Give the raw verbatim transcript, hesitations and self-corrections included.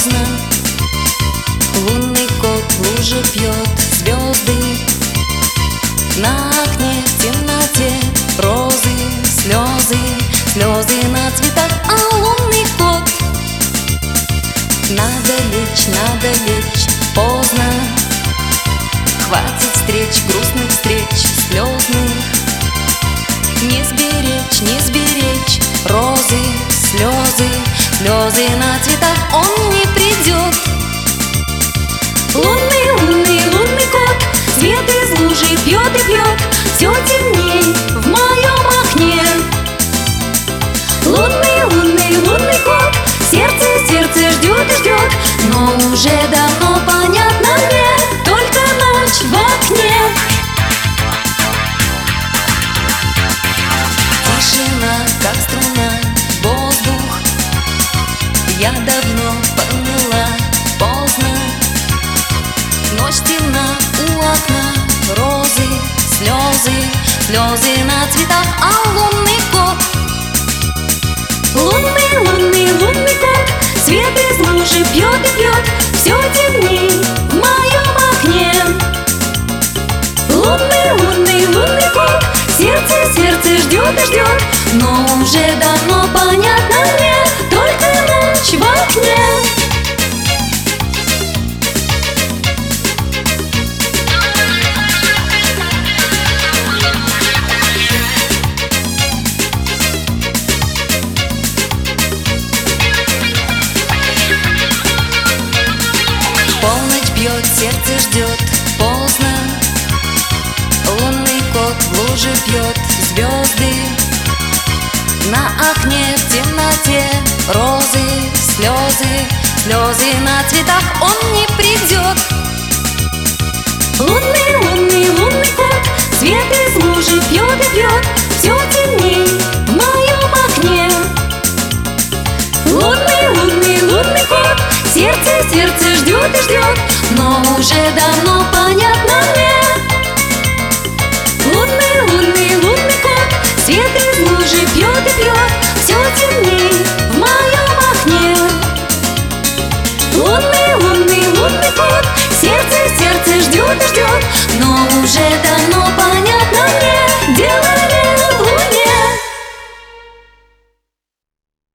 поздно. Лунный кот в луже пьет звезды. На окне в темноте розы, слезы, слезы на цветах, а лунный кот. Надо лечь, надо лечь, поздно. Хватит встреч, грустных встреч, слезных. Не сберечь, не сберечь розы, слезы, слезы на цветах, он не придет. Лунный, лунный, лунный кот свет из лужи пьет и пьет, все темней в моем окне. Лунный, лунный, лунный кот сердце, сердце ждет и ждет, но уже давно понятно мне, только ночь в окне. Тишина, как струна, воздух. Я давно поняла, поздно. Ночь темна у окна, розы, слезы, слезы на цветах, а лунный кот. Лунный, лунный, лунный кот свет из лужи пьет и пьет, все темней в моем окне. Лунный, лунный, лунный кот сердце, сердце ждет и ждет, но уже давно понятно мне, только ночь в окне. Полночь бьет, сердце ждет, поздно. Лунный кот в луже пьет звезды. На окне в темноте розы, слезы, слезы на цветах, он не придет. Лунный, лунный, лунный кот свет из лужи пьет и пьет, все темней в моем окне. Лунный, лунный, лунный кот сердце, сердце ждет и ждет, но уже давно понятно мне,